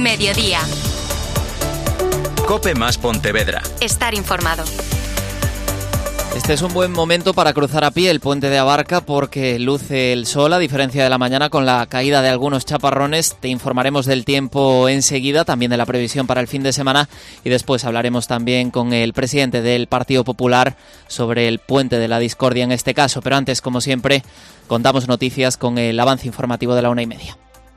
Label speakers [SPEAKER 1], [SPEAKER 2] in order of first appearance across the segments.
[SPEAKER 1] Mediodía.
[SPEAKER 2] COPE más Pontevedra.
[SPEAKER 1] Estar informado.
[SPEAKER 3] Este es un buen momento para cruzar a pie el puente de Abarca porque luce el sol, a diferencia de la mañana, con la caída de algunos chaparrones. Te informaremos del tiempo enseguida, también de la previsión para el fin de semana, y después hablaremos también con el presidente del Partido Popular sobre el puente de la discordia en este caso. Pero antes, como siempre, contamos noticias con el avance informativo de la 1:30.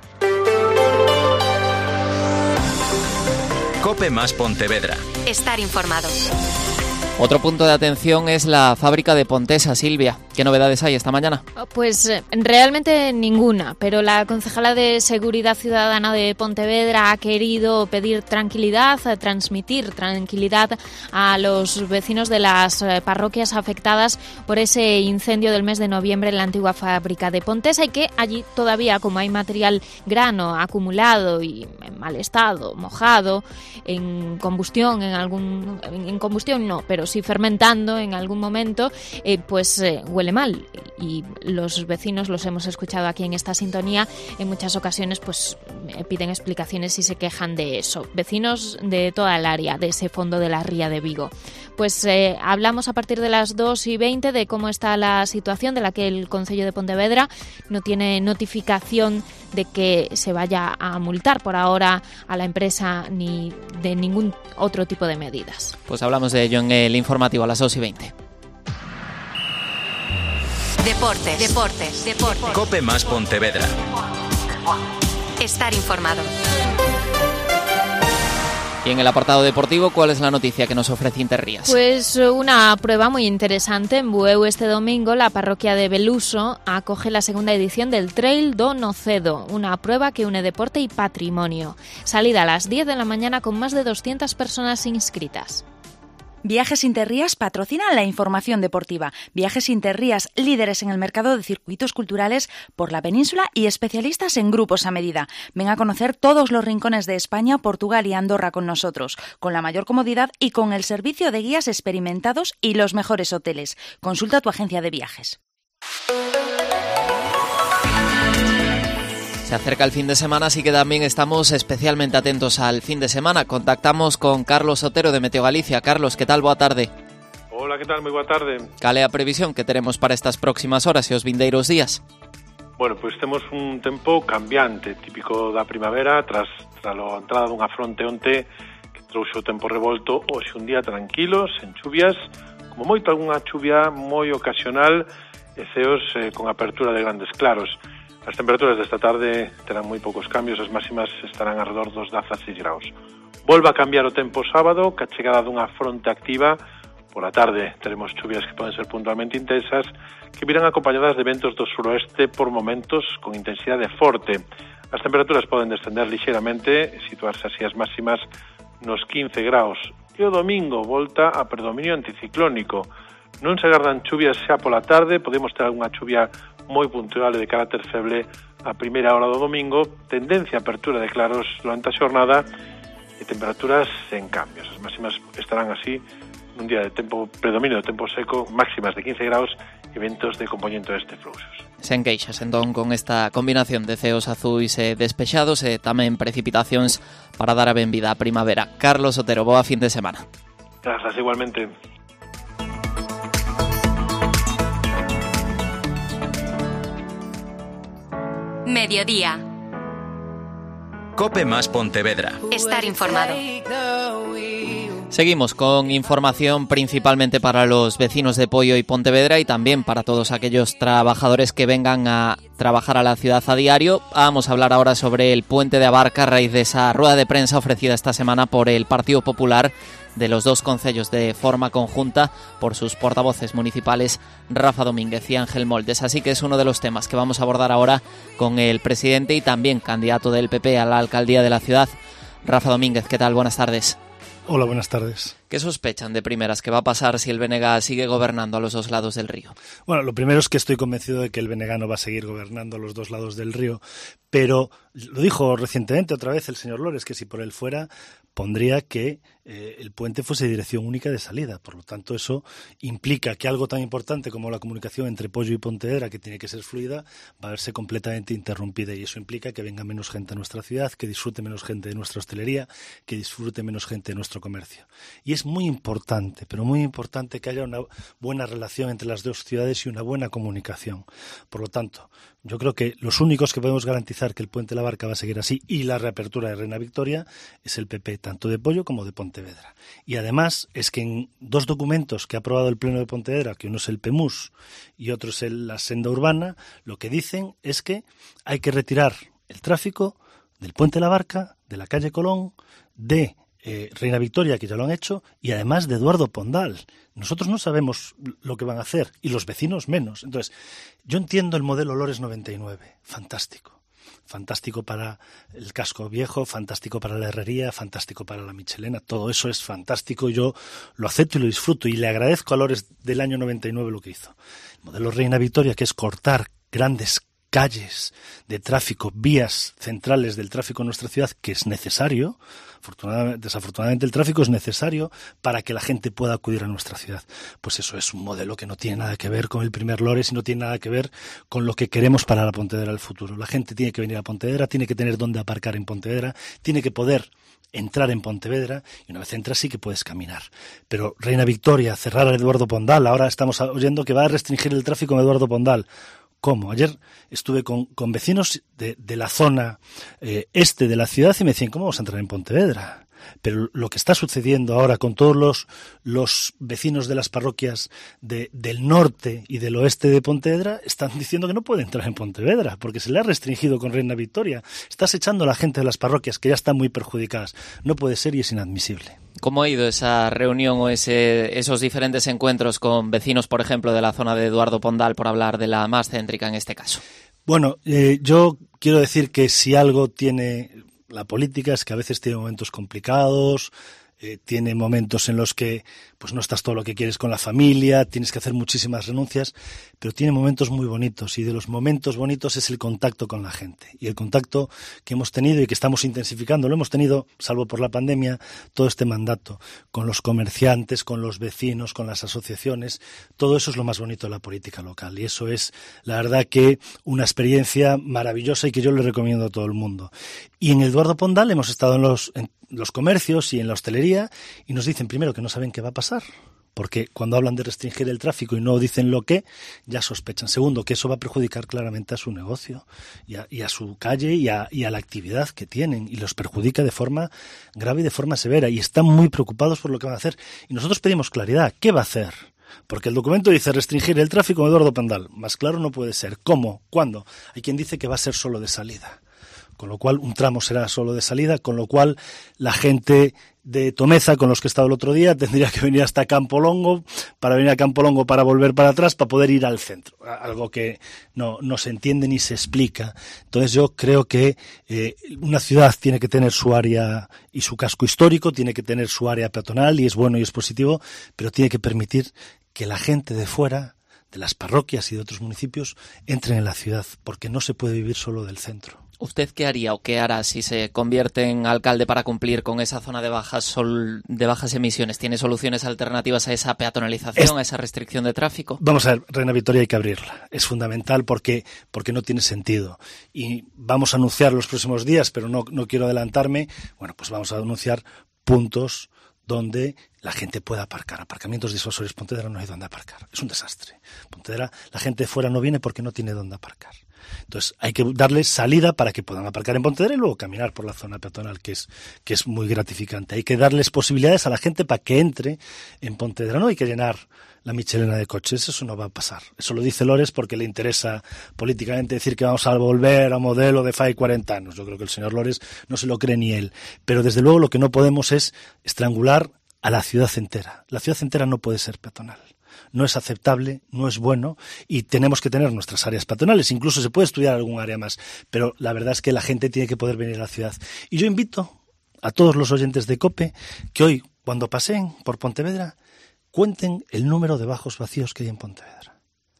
[SPEAKER 2] COPE más Pontevedra.
[SPEAKER 1] Estar informado.
[SPEAKER 3] Otro punto de atención es la fábrica de Pontesa. Silvia, ¿qué novedades hay esta mañana?
[SPEAKER 4] Pues realmente ninguna, pero la concejala de Seguridad Ciudadana de Pontevedra ha querido pedir tranquilidad, transmitir tranquilidad a los vecinos de las parroquias afectadas por ese incendio del mes de noviembre en la antigua fábrica de Pontesa, y que allí todavía, como hay material grano acumulado y en mal estado, mojado, en combustión, en combustión no, pero sí fermentando en algún momento, pues huele mal, y los vecinos, los hemos escuchado aquí en esta sintonía, en muchas ocasiones pues piden explicaciones y se quejan de eso. Vecinos de toda el área, de ese fondo de la ría de Vigo. Pues hablamos a partir de las 2:20 de cómo está la situación, de la que el Concello de Pontevedra no tiene notificación de que se vaya a multar por ahora a la empresa ni de ningún otro tipo de medidas.
[SPEAKER 3] Pues hablamos de ello en el informativo a las 2:20.
[SPEAKER 1] Deportes.
[SPEAKER 2] COPE más Pontevedra.
[SPEAKER 1] Estar informado.
[SPEAKER 3] Y en el apartado deportivo, ¿cuál es la noticia que nos ofrece Interrías?
[SPEAKER 4] Pues una prueba muy interesante. En Bueu este domingo la parroquia de Beluso acoge la segunda edición del Trail do Nocedo, una prueba que une deporte y patrimonio. Salida a las 10 de la mañana con más de 200 personas inscritas.
[SPEAKER 5] Viajes Interrías patrocinan la información deportiva. Viajes Interrías, líderes en el mercado de circuitos culturales por la península y especialistas en grupos a medida. Ven a conocer todos los rincones de España, Portugal y Andorra con nosotros, con la mayor comodidad y con el servicio de guías experimentados y los mejores hoteles. Consulta tu agencia de viajes.
[SPEAKER 3] Se acerca el fin de semana, así que también estamos especialmente atentos al fin de semana. Contactamos con Carlos Otero de Meteo Galicia. Carlos, ¿qué tal? Boa tarde.
[SPEAKER 6] Hola, ¿qué tal? Moi boa tarde.
[SPEAKER 3] Cal é a previsión que teremos para estas próximas horas e os vindeiros días?
[SPEAKER 6] Bueno, pois temos un tempo cambiante, típico da primavera, tras a entrada dunha fronte onte que trouxe o tempo revolto. Hoxe un día tranquilo, sen chuvias, como moito algunha chuvia moi ocasional e ceos con apertura de grandes claros. As temperaturas desta tarde terán moi poucos cambios, as máximas estarán alrededor dos 16 graus. Volva a cambiar o tempo sábado, ca chegada dunha fronte activa. Por a tarde teremos chuvias que poden ser puntualmente intensas, que virán acompañadas de ventos do suroeste por momentos con intensidade forte. As temperaturas poden descender lixeiramente, situarse así as máximas nos 15 graus. E o domingo volta a predominio anticiclónico. Non se agardan chuvias xa pola tarde, podemos ter algunha chuvia moi puntual e de carácter feble a primeira hora do domingo, tendencia a apertura de claros durante a xornada e temperaturas sen cambios. As máximas estarán así nun día de tempo predominio de tempo seco, máximas de 15 graus e ventos de compoñente oeste fluxos.
[SPEAKER 3] Sen queixas, entón, con esta combinación de ceos azuis e despexados e tamén precipitacións para dar a benvida á primavera. Carlos Otero, boa fin de semana.
[SPEAKER 6] Grazas, igualmente.
[SPEAKER 1] Mediodía.
[SPEAKER 2] COPE más Pontevedra.
[SPEAKER 1] Estar informado.
[SPEAKER 3] Seguimos con información principalmente para los vecinos de Poio y Pontevedra y también para todos aquellos trabajadores que vengan a trabajar a la ciudad a diario. Vamos a hablar ahora sobre el puente de Abarca a raíz de esa rueda de prensa ofrecida esta semana por el Partido Popular de los dos concellos de forma conjunta por sus portavoces municipales Rafa Domínguez y Ángel Moldes. Así que es uno de los temas que vamos a abordar ahora con el presidente y también candidato del PP a la alcaldía de la ciudad. Rafa Domínguez, ¿qué tal? Buenas tardes.
[SPEAKER 7] Hola, buenas tardes.
[SPEAKER 3] ¿Qué sospechan de primeras que va a pasar si el BNG sigue gobernando a los dos lados del río?
[SPEAKER 7] Bueno, lo primero es que estoy convencido de que el BNG no va a seguir gobernando a los dos lados del río, pero lo dijo recientemente otra vez el señor Lores, que si por él fuera, pondría que el puente fuese dirección única de salida. Por lo tanto, eso implica que algo tan importante como la comunicación entre Poio y Pontevedra, que tiene que ser fluida, va a verse completamente interrumpida, y eso implica que venga menos gente a nuestra ciudad, que disfrute menos gente de nuestra hostelería, que disfrute menos gente de nuestro comercio. Y es muy importante, pero muy importante, que haya una buena relación entre las dos ciudades y una buena comunicación. Por lo tanto, yo creo que los únicos que podemos garantizar que el puente de la Barca va a seguir así y la reapertura de Reina Victoria es el PP, tanto de Poio como de Pontevedra. Y además es que en dos documentos que ha aprobado el Pleno de Pontevedra, que uno es el PEMUS y otro es la Senda Urbana, lo que dicen es que hay que retirar el tráfico del puente de la Barca, de la calle Colón, de Reina Victoria, que ya lo han hecho, y además de Eduardo Pondal. Nosotros no sabemos lo que van a hacer, y los vecinos menos. Entonces, yo entiendo el modelo Lores 99, fantástico. Fantástico para el casco viejo, fantástico para la herrería, fantástico para la Michelena, todo eso es fantástico, yo lo acepto y lo disfruto, y le agradezco a Lores del año 99 lo que hizo. El modelo Reina Victoria, que es cortar grandes calles de tráfico, vías centrales del tráfico en nuestra ciudad, que es necesario. Desafortunadamente el tráfico es necesario para que la gente pueda acudir a nuestra ciudad. Pues eso es un modelo que no tiene nada que ver con el primer Lores y no tiene nada que ver con lo que queremos para la Pontevedra del futuro. La gente tiene que venir a Pontevedra, tiene que tener dónde aparcar en Pontevedra, tiene que poder entrar en Pontevedra, y una vez entras sí que puedes caminar. Pero Reina Victoria, cerrar a Eduardo Pondal, ahora estamos oyendo que va a restringir el tráfico en Eduardo Pondal. ¿Cómo? Ayer estuve con vecinos de la zona este de la ciudad y me decían, ¿cómo vamos a entrar en Pontevedra? Pero lo que está sucediendo ahora con todos los vecinos de las parroquias del norte y del oeste de Pontevedra están diciendo que no puede entrar en Pontevedra porque se le ha restringido con Reina Victoria. Estás echando a la gente de las parroquias que ya están muy perjudicadas. No puede ser y es inadmisible.
[SPEAKER 3] ¿Cómo ha ido esa reunión o esos diferentes encuentros con vecinos, por ejemplo, de la zona de Eduardo Pondal, por hablar de la más céntrica en este caso?
[SPEAKER 7] Bueno, yo quiero decir que si algo tiene la política es que a veces tiene momentos complicados, tiene momentos en los que pues no estás todo lo que quieres con la familia, tienes que hacer muchísimas renuncias, pero tiene momentos muy bonitos, y de los momentos bonitos es el contacto con la gente. Y el contacto que hemos tenido y que estamos intensificando, lo hemos tenido, salvo por la pandemia, todo este mandato, con los comerciantes, con los vecinos, con las asociaciones, todo eso es lo más bonito de la política local. Y eso es, la verdad, que una experiencia maravillosa y que yo le recomiendo a todo el mundo. Y en Eduardo Pondal hemos estado en los comercios y en la hostelería, y nos dicen primero que no saben qué va a pasar, porque cuando hablan de restringir el tráfico y no dicen lo que, ya sospechan. Segundo, que eso va a perjudicar claramente a su negocio y a su calle y a la actividad que tienen, y los perjudica de forma grave y de forma severa, y están muy preocupados por lo que van a hacer. Y nosotros pedimos claridad. ¿Qué va a hacer? Porque el documento dice restringir el tráfico en Eduardo Pondal. Más claro no puede ser. ¿Cómo? ¿Cuándo? Hay quien dice que va a ser solo de salida, con lo cual un tramo será solo de salida, con lo cual la gente de Tomeza, con los que he estado el otro día, tendría que venir hasta Campolongo, para venir a Campolongo para volver para atrás, para poder ir al centro, algo que no se entiende ni se explica. Entonces yo creo que una ciudad tiene que tener su área y su casco histórico, tiene que tener su área peatonal, y es bueno y es positivo, pero tiene que permitir que la gente de fuera, de las parroquias y de otros municipios, entren en la ciudad, porque no se puede vivir solo del centro.
[SPEAKER 3] ¿Usted qué haría o qué hará si se convierte en alcalde para cumplir con esa zona de bajas emisiones? ¿Tiene soluciones alternativas a esa peatonalización, a esa restricción de tráfico? Vamos
[SPEAKER 7] a ver, Reina Victoria hay que abrirla. Es fundamental porque no tiene sentido. Y vamos a anunciar los próximos días, pero no quiero adelantarme. Bueno, pues vamos a anunciar puntos donde la gente pueda aparcar. Aparcamientos disuasorios. Pontevedra no hay donde aparcar. Es un desastre. Pontevedra, la gente de fuera no viene porque no tiene donde aparcar. Entonces hay que darles salida para que puedan aparcar en Pontevedra y luego caminar por la zona peatonal, que es muy gratificante. Hay que darles posibilidades a la gente para que entre en Pontevedra. No hay que llenar la Michelena de coches, eso no va a pasar. Eso lo dice Lores porque le interesa políticamente decir que vamos a volver a un modelo de fai 40 años. Yo creo que el señor Lores no se lo cree ni él. Pero desde luego lo que no podemos es estrangular a la ciudad entera. La ciudad entera no puede ser peatonal. No es aceptable, no es bueno, y tenemos que tener nuestras áreas peatonales. Incluso se puede estudiar algún área más, pero la verdad es que la gente tiene que poder venir a la ciudad. Y yo invito a todos los oyentes de COPE que hoy, cuando paseen por Pontevedra, cuenten el número de bajos vacíos que hay en Pontevedra,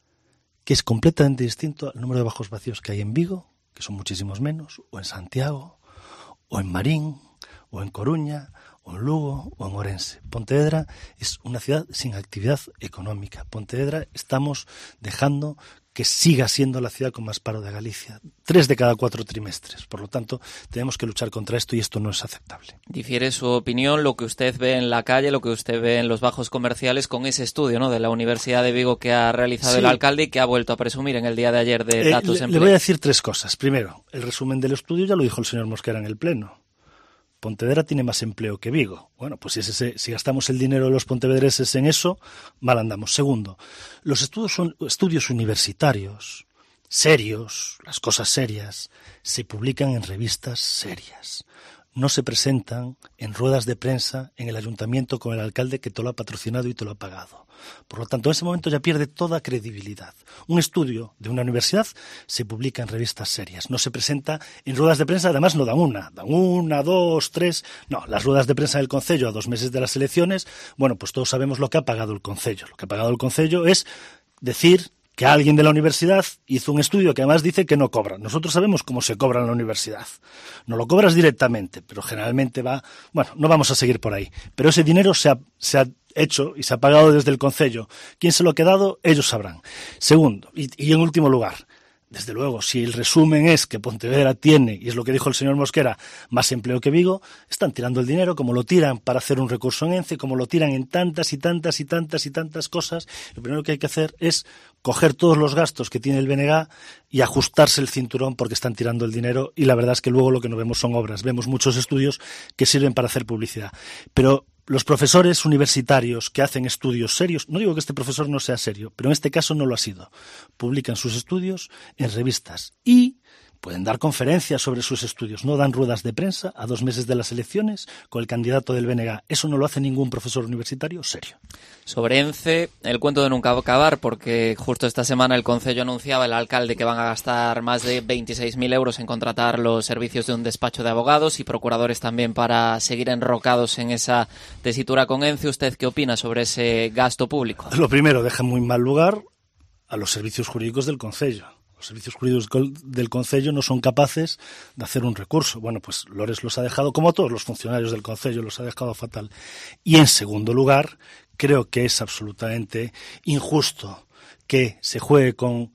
[SPEAKER 7] que es completamente distinto al número de bajos vacíos que hay en Vigo, que son muchísimos menos, o en Santiago, o en Marín, o en Coruña, o en Lugo, o en Orense. Pontevedra es una ciudad sin actividad económica. Pontevedra estamos dejando que siga siendo la ciudad con más paro de Galicia. 3 de cada 4 trimestres. Por lo tanto, tenemos que luchar contra esto y esto no es aceptable.
[SPEAKER 3] Difiere su opinión, lo que usted ve en la calle, lo que usted ve en los bajos comerciales con ese estudio, ¿no?, de la Universidad de Vigo que ha realizado el alcalde y que ha vuelto a presumir en el día de ayer de datos en
[SPEAKER 7] Le voy a decir 3 cosas. Primero, el resumen del estudio ya lo dijo el señor Mosquera en el Pleno. Pontevedra tiene más empleo que Vigo. Bueno, pues si gastamos el dinero de los pontevedreses en eso, mal andamos. Segundo, los estudios son estudios universitarios, serios, las cosas serias, se publican en revistas serias. No se presentan en ruedas de prensa en el ayuntamiento con el alcalde que te lo ha patrocinado y te lo ha pagado. Por lo tanto, en ese momento ya pierde toda credibilidad. Un estudio de una universidad se publica en revistas serias. No se presenta en ruedas de prensa, además no dan una, 2, 3... No, las ruedas de prensa del Concello a 2 meses de las elecciones, bueno, pues todos sabemos lo que ha pagado el Concello. Lo que ha pagado el Concello es decir que alguien de la universidad hizo un estudio que además dice que no cobra. Nosotros sabemos cómo se cobra en la universidad. No lo cobras directamente, pero generalmente va... Bueno, no vamos a seguir por ahí. Pero ese dinero se ha hecho y se ha pagado desde el Concello. ¿Quién se lo ha quedado? Ellos sabrán. Segundo, y en último lugar, desde luego, si el resumen es que Pontevedra tiene, y es lo que dijo el señor Mosquera, más empleo que Vigo, están tirando el dinero como lo tiran para hacer un recurso en ENCE, como lo tiran en tantas y tantas y tantas y tantas cosas. Lo primero que hay que hacer es coger todos los gastos que tiene el BNG y ajustarse el cinturón porque están tirando el dinero y la verdad es que luego lo que no vemos son obras. Vemos muchos estudios que sirven para hacer publicidad. Pero los profesores universitarios que hacen estudios serios, no digo que este profesor no sea serio, pero en este caso no lo ha sido, publican sus estudios en revistas y pueden dar conferencias sobre sus estudios, no dan ruedas de prensa a 2 meses de las elecciones con el candidato del BNG. Eso no lo hace ningún profesor universitario serio.
[SPEAKER 3] Sobre ENCE, el cuento de nunca acabar, porque justo esta semana el Concello anunciaba, el alcalde, que van a gastar más de 26.000 euros en contratar los servicios de un despacho de abogados y procuradores también para seguir enrocados en esa tesitura con ENCE. ¿Usted qué opina sobre ese gasto público?
[SPEAKER 7] Lo primero, deja muy mal lugar a los servicios jurídicos del Concello. Los servicios jurídicos del Concello no son capaces de hacer un recurso. Bueno, pues Lores los ha dejado, como a todos los funcionarios del Concello, los ha dejado fatal. Y en segundo lugar, creo que es absolutamente injusto que se juegue con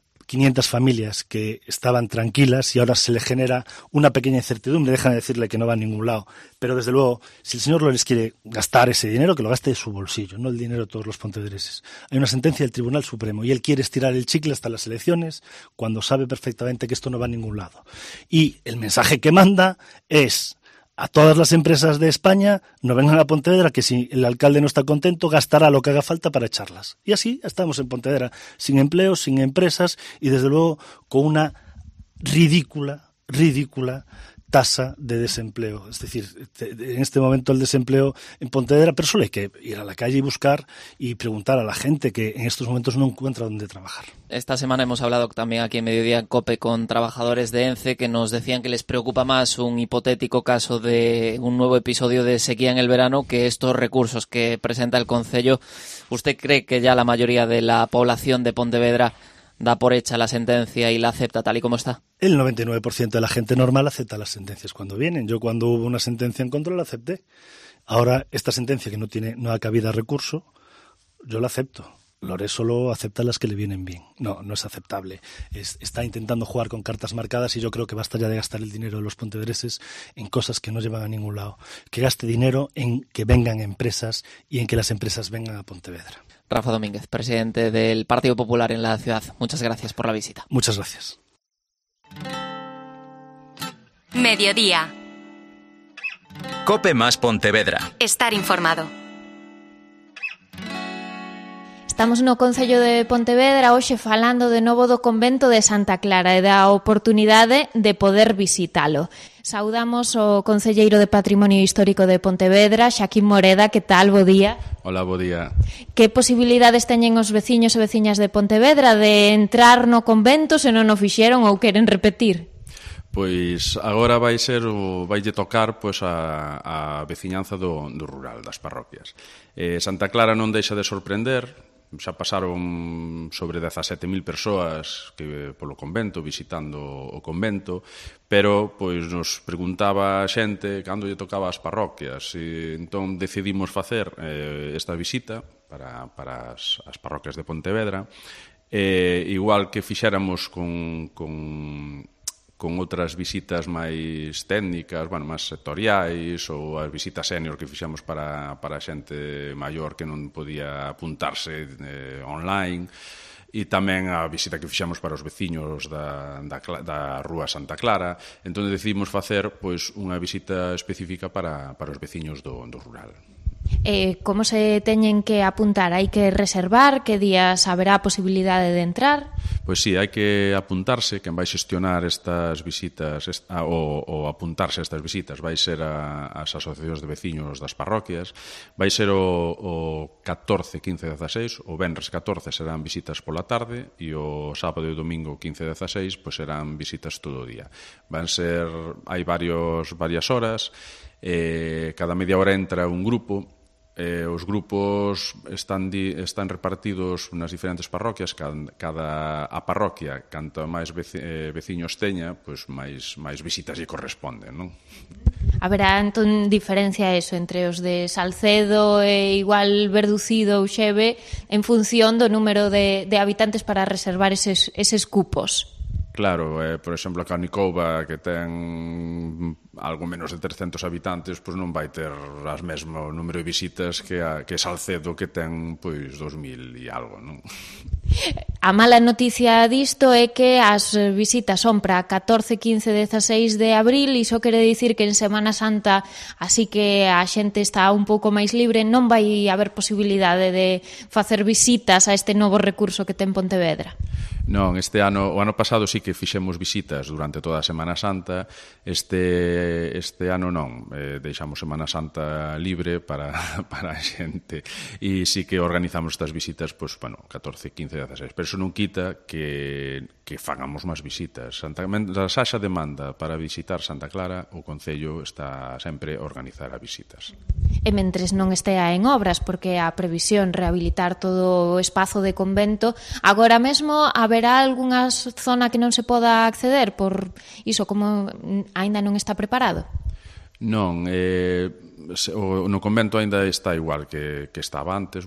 [SPEAKER 7] 500 familias que estaban tranquilas y ahora se le genera una pequeña incertidumbre. Dejan de decirle que no va a ningún lado. Pero desde luego, si el señor Lores quiere gastar ese dinero, que lo gaste de su bolsillo, no el dinero de todos los pontevedreses. Hay una sentencia del Tribunal Supremo y él quiere estirar el chicle hasta las elecciones cuando sabe perfectamente que esto no va a ningún lado. Y el mensaje que manda es: a todas las empresas de España, no vengan a Pontevedra, que si el alcalde no está contento, gastará lo que haga falta para echarlas. Y así estamos en Pontevedra, sin empleo, sin empresas y desde luego con una ridícula tasa de desempleo. Es decir, en este momento el desempleo en Pontevedra, pero solo hay que ir a la calle y buscar y preguntar a la gente que en estos momentos no encuentra dónde trabajar.
[SPEAKER 3] Esta semana hemos hablado también aquí en Mediodía en COPE con trabajadores de ENCE que nos decían que les preocupa más un hipotético caso de un nuevo episodio de sequía en el verano que estos recursos que presenta el Concello. ¿Usted cree que ya la mayoría de la población de Pontevedra da por hecha la sentencia y la acepta tal y como está?
[SPEAKER 7] El 99% de la gente normal acepta las sentencias cuando vienen. Yo cuando hubo una sentencia en contra la acepté. Ahora esta sentencia que no da cabida a recurso, yo la acepto. Lores solo acepta las que le vienen bien. No es aceptable. Está intentando jugar con cartas marcadas y yo creo que basta ya de gastar el dinero de los pontevedreses en cosas que no llevan a ningún lado. Que gaste dinero en que vengan empresas y en que las empresas vengan a Pontevedra.
[SPEAKER 3] Rafa Domínguez, presidente del Partido Popular en la ciudad. Muchas gracias por la visita.
[SPEAKER 7] Muchas gracias.
[SPEAKER 1] Mediodía.
[SPEAKER 2] COPE más Pontevedra.
[SPEAKER 1] Estar informado.
[SPEAKER 4] Estamos no Concello de Pontevedra hoxe falando de novo do convento de Santa Clara e da oportunidade de poder visitalo. Saudamos o concelleiro de Patrimonio Histórico de Pontevedra, Xaquín Moreda. Que tal? Bo día.
[SPEAKER 8] Hola, bo día.
[SPEAKER 4] Que posibilidades teñen os veciños e veciñas de Pontevedra de entrar no convento se non o fixeron ou queren repetir?
[SPEAKER 8] Pois agora vaille tocar pois a veciñanza do rural, das parroquias. Santa Clara non deixa de sorprender, xa pasaron sobre 17.000 persoas que polo convento, visitando o convento, pero pois nos preguntaba a xente cando lle tocaba as parroquias, e entón decidimos facer esta visita para as parroquias de Pontevedra, igual que fixéramos con outras visitas máis técnicas, máis sectoriais, ou as visitas senior que fixamos para a xente maior que non podía apuntarse online, e tamén a visita que fixamos para os veciños da Rúa Santa Clara. Entón decidimos facer pois unha visita específica para os veciños do rural.
[SPEAKER 4] Como se teñen que apuntar? Hai que reservar? Que días haberá a posibilidade de entrar?
[SPEAKER 8] Pois sí, hai que apuntarse. Quen vai xestionar estas visitas ou apuntarse a estas visitas vai ser as asociacións de veciños das parroquias. Vai ser o 14, 15 e 16. O venres 14 serán visitas pola tarde e o sábado e o domingo 15 e 16 pois serán visitas todo o día. Hai varias horas, cada media hora entra un grupo. Os grupos están repartidos nas diferentes parroquias. Cada parroquia, canto máis veciños teña, pois máis visitas lle corresponden, non?
[SPEAKER 4] Haberá, entón, diferencia eso entre os de Salcedo e igual Verducido ou Xeve en función do número de habitantes para reservar eses cupos?
[SPEAKER 8] Claro, por exemplo, a Canicouba, que ten algo menos de 300 habitantes, pois non vai ter as mesmo número de visitas que Salcedo, que ten pois 2000 e algo, non?
[SPEAKER 4] A mala noticia disto é que as visitas son para 14, 15, 16 de abril, e iso quere dicir que en Semana Santa, así que a xente está un pouco máis libre, non vai haber posibilidade de facer visitas a este novo recurso que ten Pontevedra.
[SPEAKER 8] Non, o ano pasado sí que fixemos visitas durante toda a Semana Santa. Este ano non, deixamos Semana Santa libre para a xente, e sí que organizamos estas visitas 14, 15, 16, pero iso non quita que fagamos máis visitas. Mentres haxa demanda para visitar Santa Clara, o Concello está sempre a organizar as visitas.
[SPEAKER 4] E mentres non estea en obras, porque a previsión rehabilitar todo o espazo de convento, agora mesmo haberá algunha zona que non se poda acceder por iso, como aínda non está preparado?
[SPEAKER 8] Non, no convento aínda está igual que estaba antes.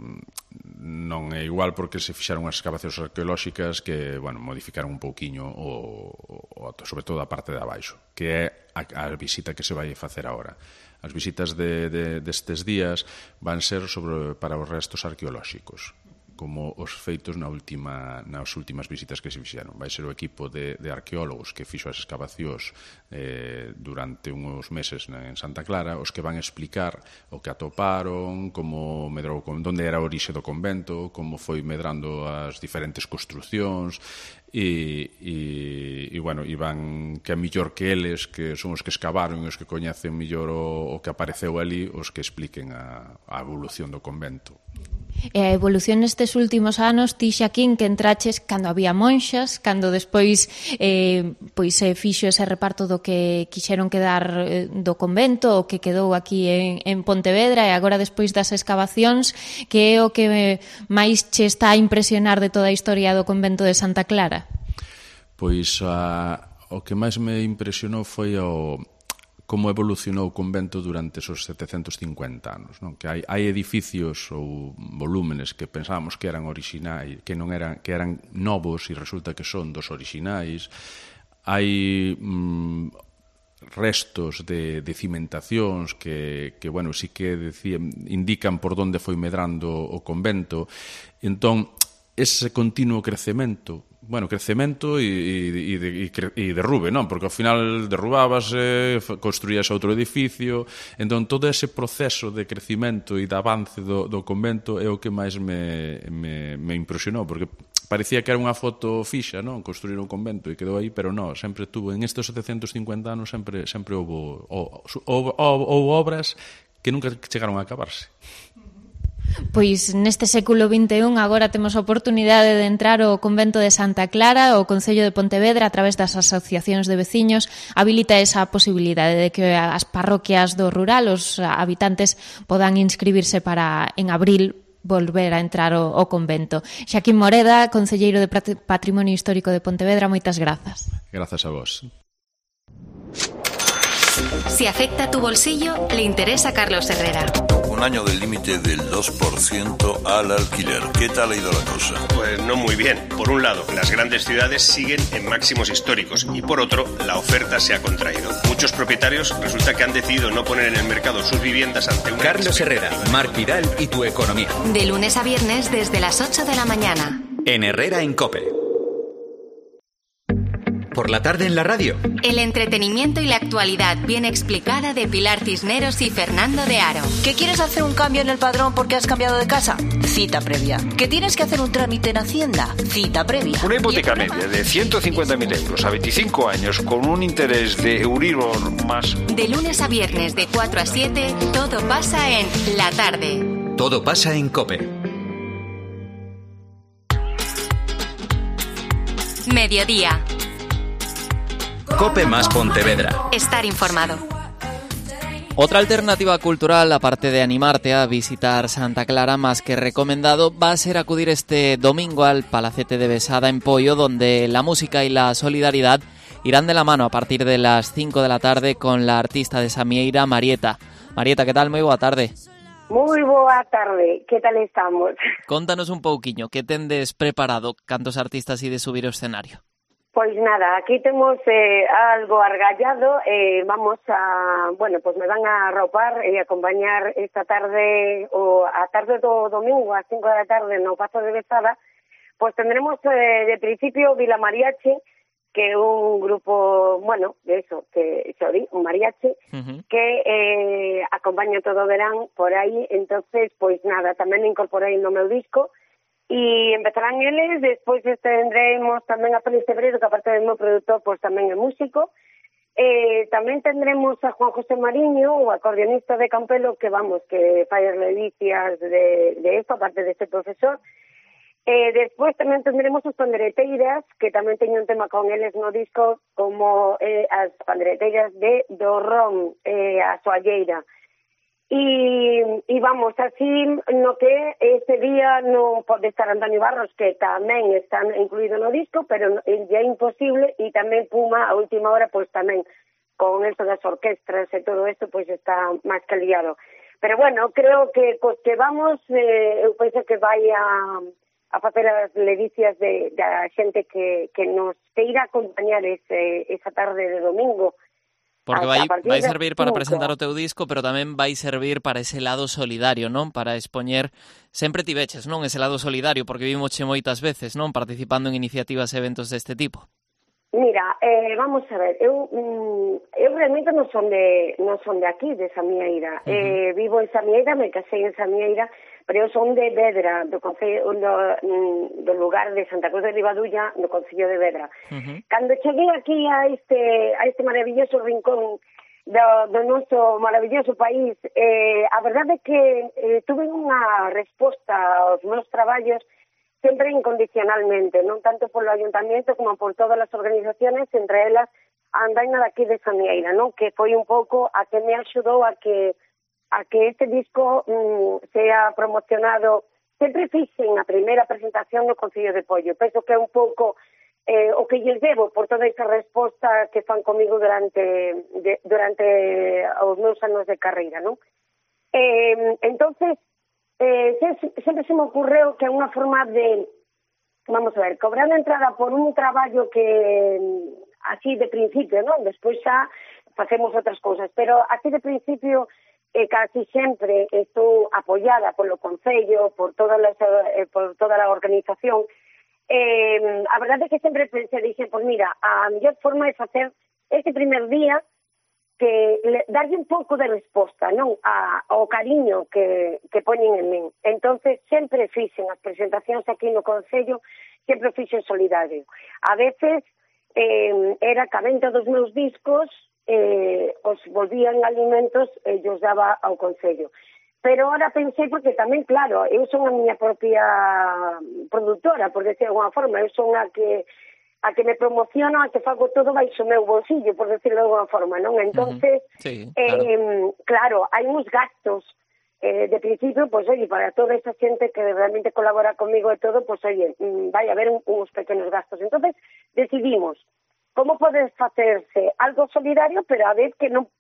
[SPEAKER 8] Non é igual porque se fixaron as excavacións arqueolóxicas que, modificaron un pouquiño sobre todo a parte de abaixo, que é a visita que se vai facer agora. As visitas destes días van ser para os restos arqueolóxicos, como os feitos nas últimas visitas que se fixeron. Vai ser o equipo de arqueólogos que fixo as excavacións durante uns meses en Santa Clara, os que van explicar o que atoparon, como medrou, onde era a orixe do convento, como foi medrando as diferentes construcións, e van, que é mellor que eles, que son os que excavaron e os que coñecen mellor o que apareceu ali, os que expliquen a evolución do convento.
[SPEAKER 4] E a evolución nestes últimos anos, ti, Xaquín, que entraches cando había monxas, cando despois fixo ese reparto do que quixeron quedar do convento, o que quedou aquí en Pontevedra, e agora despois das excavacións, que é o que máis che está a impresionar de toda a historia do convento de Santa Clara?
[SPEAKER 8] Pois o que máis me impresionou foi como evolucionou o convento durante esos 750 anos, non? Que hai edificios ou volúmenes que pensábamos que eran orixinais, que eran novos, e resulta que son dos orixinais. Hai restos de cimentacións que sí que indican por onde foi medrando o convento. Entón, ese continuo crecemento e derrube, non? Porque ao final derrubábase, construíase outro edificio. Entón, todo ese proceso de crecimento e de avance do convento é o que máis me impresionou, porque parecía que era unha foto fixa, non? Construir un convento e quedou aí, pero non, sempre tuvo, en estes 750 anos sempre houve obras que nunca chegaron a acabarse.
[SPEAKER 4] Pois neste século XXI agora temos a oportunidade de entrar ao convento de Santa Clara. O Concello de Pontevedra, a través das asociacións de veciños, habilita esa posibilidade de que as parroquias do rural, os habitantes, podan inscribirse para en abril volver a entrar ao convento. Xaquín Moreda, concelleiro de Patrimonio Histórico de Pontevedra, moitas grazas.
[SPEAKER 8] Grazas a vos.
[SPEAKER 1] Si afecta tu bolsillo, le interesa a Carlos Herrera.
[SPEAKER 9] Un año del límite del 2% al alquiler. ¿Qué tal ha ido la cosa?
[SPEAKER 10] Pues no muy bien. Por un lado, las grandes ciudades siguen en máximos históricos y por otro, la oferta se ha contraído. Muchos propietarios resulta que han decidido no poner en el mercado sus viviendas ante una...
[SPEAKER 2] Carlos Herrera, Marc Vidal y tu economía.
[SPEAKER 1] De lunes a viernes desde las 8 de la mañana.
[SPEAKER 2] En Herrera en COPE. Por la tarde en la radio.
[SPEAKER 1] El entretenimiento y la actualidad bien explicada de Pilar Cisneros y Fernando de Aro.
[SPEAKER 11] ¿Que quieres hacer un cambio en el padrón porque has cambiado de casa? Cita previa. ¿Que tienes que hacer un trámite en Hacienda? Cita previa.
[SPEAKER 12] Una hipoteca media de 150.000 euros a 25 años con un interés de Euribor más...
[SPEAKER 1] De lunes a viernes de 4 a 7, todo pasa en La Tarde.
[SPEAKER 2] Todo pasa en COPE.
[SPEAKER 1] Mediodía.
[SPEAKER 2] COPE más Pontevedra.
[SPEAKER 1] Estar informado.
[SPEAKER 3] Otra alternativa cultural, aparte de animarte a visitar Santa Clara, más que recomendado, va a ser acudir este domingo al Palacete de Besada en Poio, donde la música y la solidaridad irán de la mano a partir de las 5 de la tarde con la artista de Samieira, Marieta. Marieta, ¿qué tal? Moi boa tarde.
[SPEAKER 13] Moi boa tarde, que tal estamos?
[SPEAKER 3] Contanos un pouquiño, que tendes preparado, cantos artistas ides subir ao escenario?
[SPEAKER 13] Pois nada, aquí temos algo argallado, vamos a, bueno, pues me van a arropar e acompañar esta tarde, ou a tarde do domingo, a 5 da tarde no Pazo de Besada, pues tendremos de principio Vila Mariachi, que é un grupo, bueno, de eso, que un mariachi, que acompaña todo o verán por aí, entonces, pois nada, tamén incorporei no meu disco. E empezarán eles, despois tendremos tamén a Félix Cebreiro, que aparte do meu produtor, pois tamén é músico. Tamén tendremos a Juan José Mariño, o acordeonista de Campelo, que vamos, que fai as delicias de esto, aparte de ser profesor. Despois tamén tendremos os pandereteiras, que tamén teño un tema con eles no disco, como as pandereteiras de Dorrón, a Soalleira. E vamos, así no que este día non pode estar Antonio Barros, que tamén está incluído no disco, pero é imposible, e tamén Puma a última hora, pois tamén con eso das orquestras e todo isto, pois está máis que liado. Pero bueno, creo que cos que vamos, eu penso que vai a facer as ledicias da xente que nos irá a acompañar esa tarde de domingo.
[SPEAKER 3] Porque vai servir para presentar o teu disco, pero tamén vai servir para ese lado solidario, non? Para expoñer, sempre tiveches, non? Ese lado solidario, porque vimosche moitas veces, non? Participando en iniciativas e eventos deste tipo.
[SPEAKER 13] Mira, vamos a ver, eu realmente non son de aquí, de Samieira. Vivo en Samieira, me casei en Samieira, pero eu son de Vedra, do concello, do lugar de Santa Cruz de Ribadulla, no concello de Vedra. Cando cheguei aquí a este maravilloso rincón do noso maravilloso país, a verdade é que tuve unha resposta aos meus traballos sempre incondicionalmente, non tanto polo ayuntamiento como por todas as organizaciones, entre elas a Andaina daqui de Samieira, non? Que foi un pouco a que me axudou a que este disco sea promocionado. Sempre fixen a primeira presentación no Concello de Poio. Penso que é un pouco o que lles debo por toda esa resposta que fan comigo durante os meus anos de carreira, non? Entonces, sempre se me ocurreu que é unha forma de, vamos a ver, cobrar a entrada por un traballo que así de principio, non? Despois xa facemos outras cousas, pero así de principio casi sempre estou apoiada polo Concello, por toda a organización. A verdade é que sempre pensei, dixen, pois mira, a mellor forma de facer este primer día que darlle un pouco de resposta, non, ao cariño que poñen en min. Entonces sempre fixen as presentacións aquí no Concello, sempre fixen solidario. A veces era que a venta dos meus discos os volvían alimentos e os daba ao Concello. Pero ahora pensei, porque tamén, claro, eu son a miña propia produtora, por decir de alguna forma, eu son a que me promociono, a que fago todo baixo o meu bolsillo, por decirlo de alguna forma, non? Entonces, claro, hai uns gastos, de principio, pois, oye, para toda esa xente que realmente colabora comigo e todo, pois, oye, vai haber uns pequenos gastos. Entonces, decidimos, como pode facerse algo solidario, pero a vez que non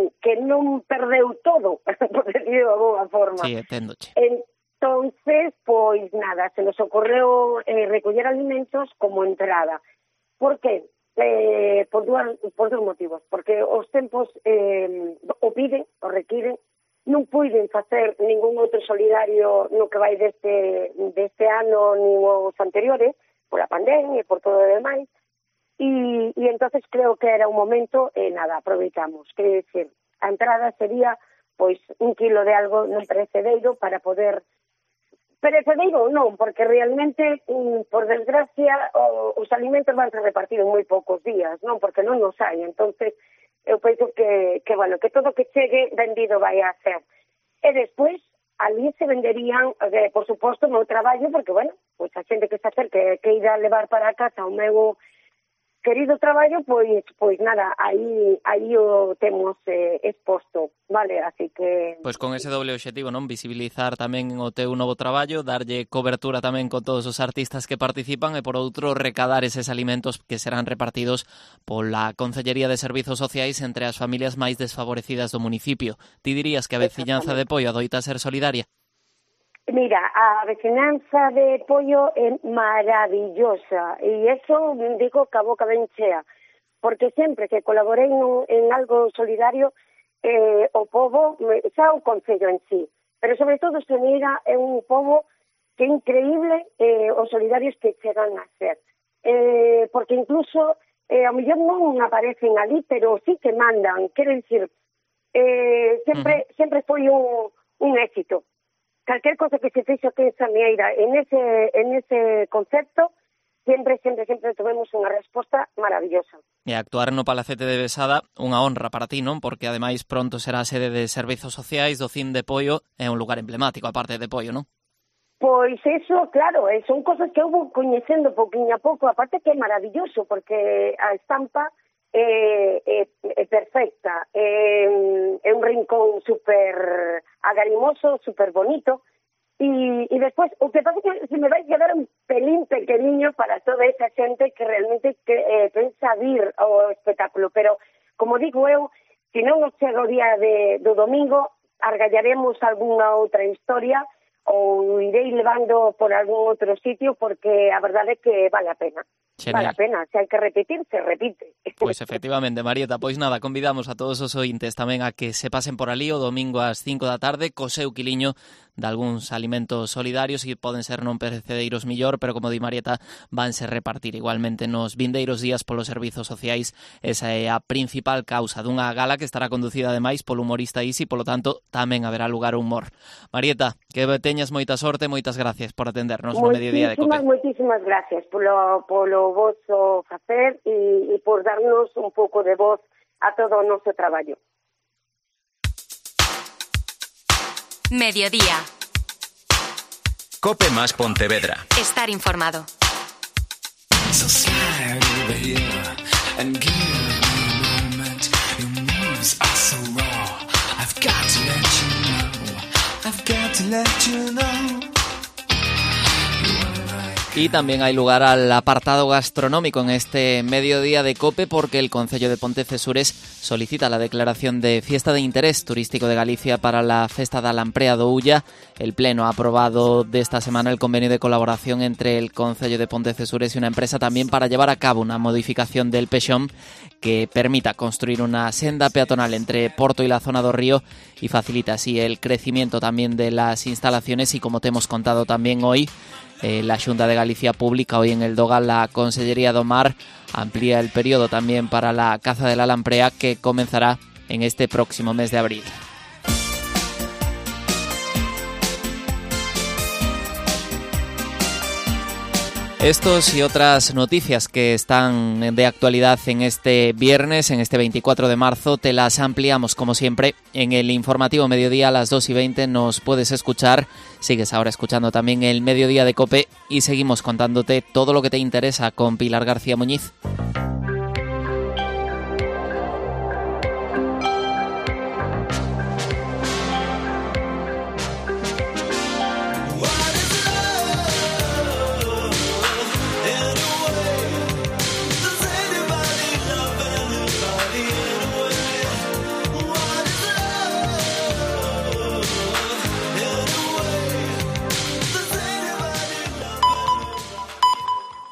[SPEAKER 13] perdeu todo, por decirlo de alguna forma.
[SPEAKER 3] Sí, enténdoche.
[SPEAKER 13] Entonces, pois nada, se nos ocorreu recoller alimentos como entrada. Por qué? Por dos motivos. Porque os tempos o piden, o requiren, non puiden facer ningún outro solidario no que vai deste ano nin os anteriores, por a pandemia e por todo o demais. E entonces creo que era un momento, nada, aproveitamos. Quer decir, a entrada sería, pois, 1 kilo de algo non perecedero para poder... Perecedero non, porque realmente, por desgracia, os alimentos van a repartir en moi poucos días, non? Porque non nos hai. Entonces, eu penso que bueno, que todo que chegue vendido vai a ser. E despois, ali se venderían, por suposto, o meu traballo, porque, bueno, pois a xente que se acerque, que irá levar para casa o meu querido traballo, pois nada, aí o temos exposto, vale, así que...
[SPEAKER 3] Pois con ese doble obxectivo, non? Visibilizar tamén o teu novo traballo, darlle cobertura tamén con todos os artistas que participan e, por outro, recadar eses alimentos que serán repartidos pola Concellería de Servizos Sociais entre as familias máis desfavorecidas do municipio. Ti dirías que a veciñanza de Poio adoita ser solidaria?
[SPEAKER 13] Mira, a veciñanza de Poio é maravillosa e eso digo que a boca ben chea, porque sempre que colaborei en algo solidario o povo, xa o concello en sí, pero sobre todo Seneira é un povo que é increíble os solidarios que chegan a ser, porque incluso a mellor non aparecen ali, pero sí que mandan, quero dicir, sempre foi un éxito. Calquer cosa que se fixo que en Samieira en ese concepto, sempre tuvemos unha resposta maravillosa.
[SPEAKER 3] E actuar no Palacete de Besada, unha honra para ti, non? Porque ademais pronto será a sede de Servizos Sociais do CIN de Poio, é un lugar emblemático, aparte de Poio, non?
[SPEAKER 13] Pois eso, claro, son cosas que eu vou coñecendo pouquinho a pouco, aparte que é maravilloso, porque a estampa é perfecta, é un rincón super agarimoso, super bonito, e despois, o que pasa é que se me vai quedar un pelín pequeniño para toda esa xente que realmente pensa vir ao espectáculo, pero, como digo eu, se non nos chega o día do domingo, argallaremos algunha outra historia, ou irei levando por algún outro sitio, porque a verdade é que vale a pena.
[SPEAKER 3] Genial.
[SPEAKER 13] Vale a pena, se hai que repetir, se repite.
[SPEAKER 3] Pois efectivamente, Marieta, pois nada, convidamos a todos os ointes tamén a que se pasen por ali o domingo ás 5 da tarde co seu quiliño de algúns alimentos solidarios e poden ser non perecedeiros millor, pero como di Marieta, vanse repartir igualmente nos vindeiros días polos servizos sociais. Esa é a principal causa dunha gala que estará conducida ademais polo humorista Isi, polo tanto tamén haberá lugar o humor. Marieta, que teñas moita sorte, moitas gracias por atendernos no mediodía de COPE.
[SPEAKER 13] Moitísimas gracias polo vosso facer e por darnos un pouco de voz a todo o noso traballo.
[SPEAKER 1] Mediodía.
[SPEAKER 2] COPE más Pontevedra.
[SPEAKER 1] Estar informado.
[SPEAKER 14] So slide over here and give me a moment. Your moves are so raw. I've got to let you know. I've got to let you know.
[SPEAKER 3] Y también hay lugar al apartado gastronómico en este mediodía de COPE porque el Concello de Pontecesures solicita la declaración de Fiesta de Interés Turístico de Galicia para la Festa da Lamprea do Ulla. El Pleno ha aprobado de esta semana el convenio de colaboración entre el Concello de Pontecesures y una empresa también para llevar a cabo una modificación del Pexón que permita construir una senda peatonal entre Porto y la zona do Río y facilita así el crecimiento también de las instalaciones y, como te hemos contado también hoy, la Xunta de Galicia publica hoy en el Dogal la Consellería do Mar, amplía el periodo también para la caza de la lamprea que comenzará en este próximo mes de abril. Estos y otras noticias que están de actualidad en este viernes, en este 24 de marzo, te las ampliamos como siempre en el informativo Mediodía a las 2:20. Nos puedes escuchar, sigues ahora escuchando también el Mediodía de COPE y seguimos contándote todo lo que te interesa con Pilar García Muñiz.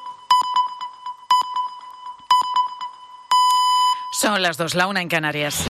[SPEAKER 15] Son las 2, la 1 en Canarias.